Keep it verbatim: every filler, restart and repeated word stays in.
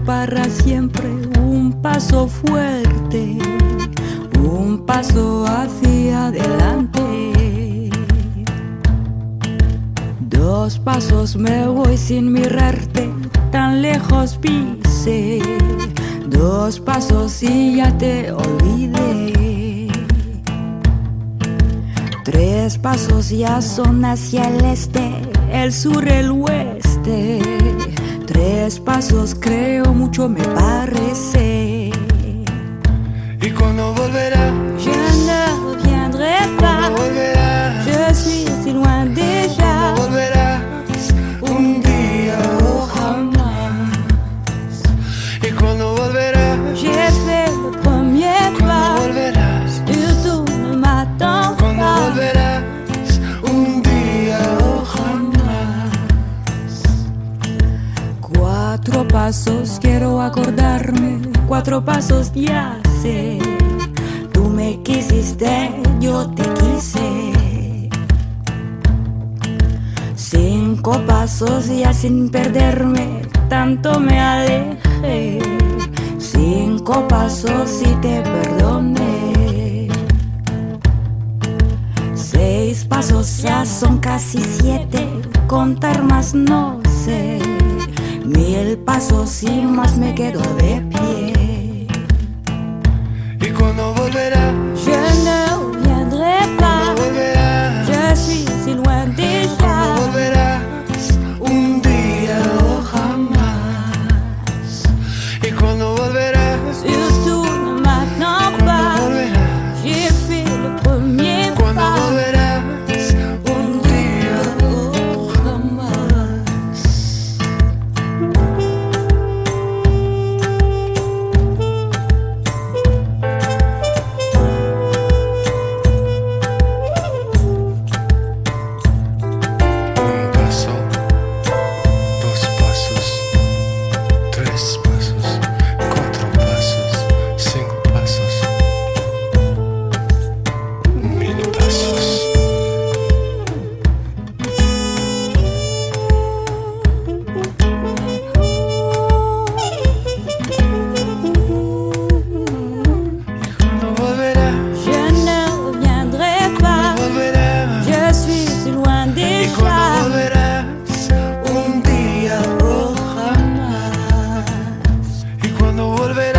para siempre, un paso fuerte, un paso hacia adelante. Dos pasos me voy sin mirarte, tan lejos pisé. Dos pasos y ya te olvidé. Tres pasos ya son hacia el este, el sur, el oeste. Tres pasos creo mucho me parece. ¿Y cuándo volverás? Je ne reviendrai pas. ¿Cuándo volverás? Je suis si loin déjà. ¿Cuándo volverás? Un día o jamás. ¿Y cuándo volverás? J'ai fait le premier ¿Cuándo pas. volverás? Et tú ne m'attends ¿Cuándo pas. volverás? Un día o jamás. Cuatro pasos quiero acordarme, cuatro pasos ya sé. Tú me quisiste, yo te quise. Cinco pasos ya sin perderme, tanto me alejé. Cinco pasos y te perdoné. Seis pasos ya son casi siete, contar más no sé. Mil pasos y más me quedo de pie. ¿Y cuándo volverás? Je ne reviendrai pas. ¿Cuándo volverás? Je suis si loin ¿Cuándo déjà. volverás? Un día o jamás. ¿Y cuándo volverás? Surtout ne m'attends ¿Cuándo pas. volverás? J'ai fait le premier ¿Cuándo pas. volverás? Un día o jamás. Un paso, dos pasos, tres pasos, cuatro pasos, cinco pasos, mil pasos. ¿Cuándo volverás? Je ne reviendrai pas. Volverás. Je suis si loin ¿Y cuándo déjà. volverás? Un día o jamás. ¿Y cuándo volverás?